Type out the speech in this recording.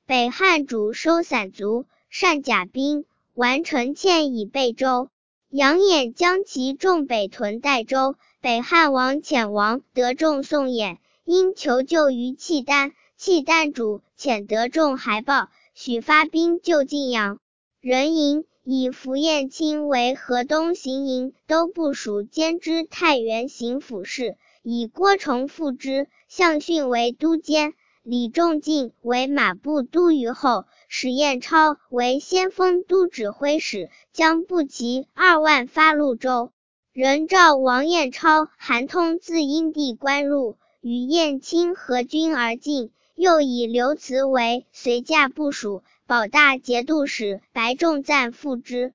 北汉主收散卒，善甲兵，完城堑以备州。杨衍将其众北屯代州，北汉王遣王得众送衍，因求救于契丹，契丹主遣得众还报，许发兵救晋阳。人营以符彦卿为河东行营都部署兼知太原行府事，以郭崇复之，项逊为都监，李仲进为马步都虞候，史彦超为先锋都指挥使，将步骑2万发潞州。人召王彦超、韩通自阴地关入，与彦卿合军而进，又以刘慈为随驾部署，保大节度使白仲赞副之。